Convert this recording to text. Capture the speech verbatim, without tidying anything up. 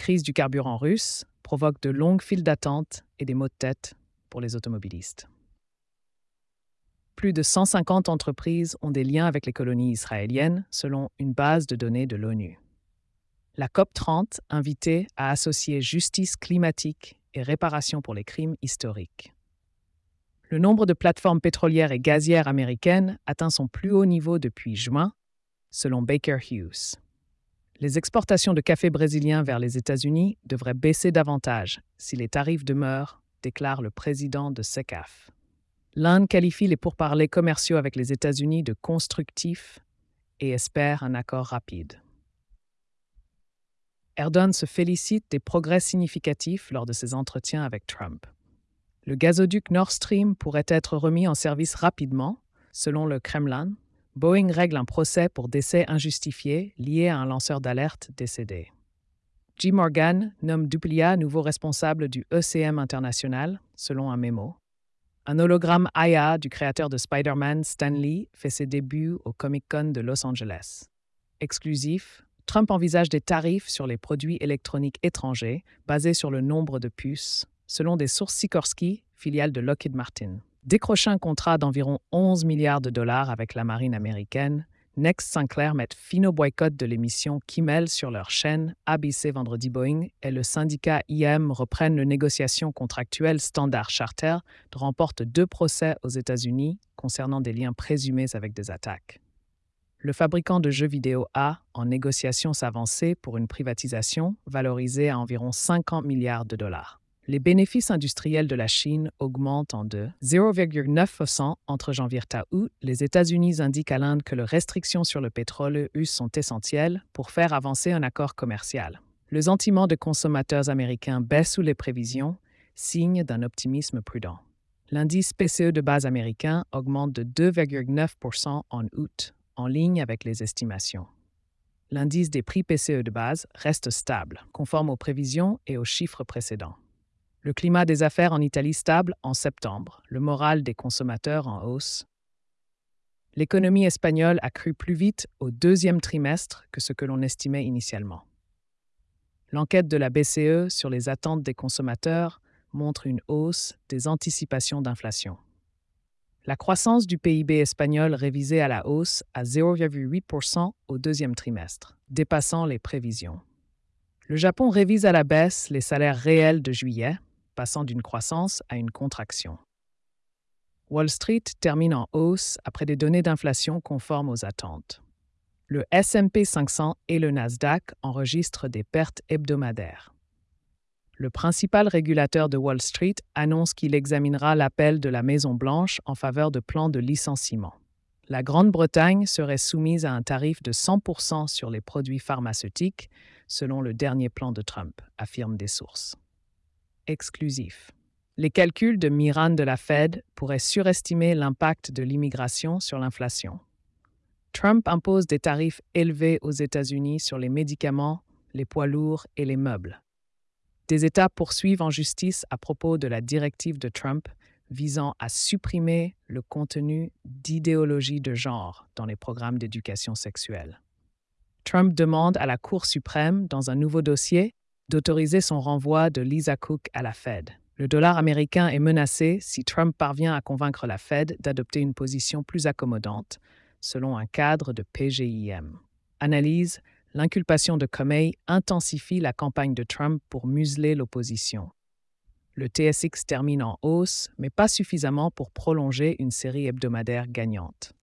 crise du carburant russe provoque de longues files d'attente et des maux de tête pour les automobilistes. Plus de cent cinquante entreprises ont des liens avec les colonies israéliennes, selon une base de données de l'ONU. La COP trente invitait à associer justice climatique et réparation pour les crimes historiques. Le nombre de plateformes pétrolières et gazières américaines atteint son plus haut niveau depuis juin, selon Baker Hughes. Les exportations de café brésilien vers les États-Unis devraient baisser davantage si les tarifs demeurent, déclare le président de SECAF. L'Inde qualifie les pourparlers commerciaux avec les États-Unis de constructifs et espère un accord rapide. Erdogan se félicite des progrès significatifs lors de ses entretiens avec Trump. Le gazoduc Nord Stream pourrait être remis en service rapidement, selon le Kremlin. Boeing règle un procès pour décès injustifié lié à un lanceur d'alerte décédé. J. Morgan nomme Duplia nouveau responsable du E C M International, selon un mémo. Un hologramme I A du créateur de Spider-Man, Stan Lee, fait ses débuts au Comic-Con de Los Angeles. Exclusif, Trump envisage des tarifs sur les produits électroniques étrangers basés sur le nombre de puces, selon des sources Sikorsky, filiale de Lockheed Martin. Décrochant un contrat d'environ onze milliards de dollars avec la marine américaine, Next Sinclair met fin au boycott de l'émission Kimmel sur leur chaîne A B C vendredi. Boeing et le syndicat I A M reprennent les négociations contractuelles Standard Charter, remportent deux procès aux États-Unis concernant des liens présumés avec des attaques. Le fabricant de jeux vidéo a, en négociations avancées pour une privatisation valorisée à environ cinquante milliards de dollars. Les bénéfices industriels de la Chine augmentent en de zéro virgule neuf pour cent entre janvier à août. Les États-Unis indiquent à l'Inde que les restrictions sur le pétrole russe sont essentielles pour faire avancer un accord commercial. Le sentiment des consommateurs américains baisse sous les prévisions, signe d'un optimisme prudent. L'indice P C E de base américain augmente de deux virgule neuf pour cent en août, en ligne avec les estimations. L'indice des prix P C E de base reste stable, conforme aux prévisions et aux chiffres précédents. Le climat des affaires en Italie stable en septembre, le moral des consommateurs en hausse. L'économie espagnole a cru plus vite au deuxième trimestre que ce que l'on estimait initialement. L'enquête de la B C E sur les attentes des consommateurs montre une hausse des anticipations d'inflation. La croissance du P I B espagnol révisée à la hausse à zéro virgule huit pour cent au deuxième trimestre, dépassant les prévisions. Le Japon révise à la baisse les salaires réels de juillet, passant d'une croissance à une contraction. Wall Street termine en hausse après des données d'inflation conformes aux attentes. Le S and P cinq cents et le Nasdaq enregistrent des pertes hebdomadaires. Le principal régulateur de Wall Street annonce qu'il examinera l'appel de la Maison-Blanche en faveur de plans de licenciement. La Grande-Bretagne serait soumise à un tarif de cent pour cent sur les produits pharmaceutiques, selon le dernier plan de Trump, affirment des sources. Exclusif. Les calculs de Miran de la Fed pourraient surestimer l'impact de l'immigration sur l'inflation. Trump impose des tarifs élevés aux États-Unis sur les médicaments, les poids lourds et les meubles. Des États poursuivent en justice à propos de la directive de Trump visant à supprimer le contenu d'idéologie de genre dans les programmes d'éducation sexuelle. Trump demande à la Cour suprême, dans un nouveau dossier, d'autoriser son renvoi de Lisa Cook à la Fed. Le dollar américain est menacé si Trump parvient à convaincre la Fed d'adopter une position plus accommodante, selon un cadre de P G I M. Analyse, l'inculpation de Comey intensifie la campagne de Trump pour museler l'opposition. Le T S X termine en hausse, mais pas suffisamment pour prolonger une série hebdomadaire gagnante.